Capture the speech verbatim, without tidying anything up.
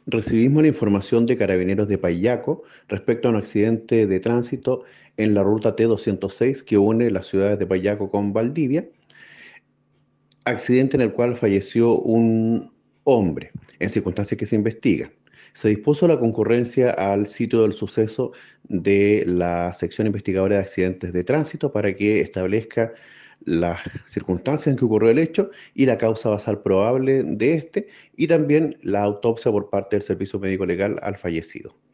Recibimos la información de Carabineros de Payaco respecto a un accidente de tránsito en la ruta T doscientos seis que une las ciudades de Payaco con Valdivia, accidente en el cual falleció un hombre, en circunstancias que se investigan. Se dispuso la concurrencia al sitio del suceso de la sección investigadora de accidentes de tránsito para que establezca las circunstancias en que ocurrió el hecho y la causa basal probable de este, y también la autopsia por parte del Servicio Médico Legal al fallecido.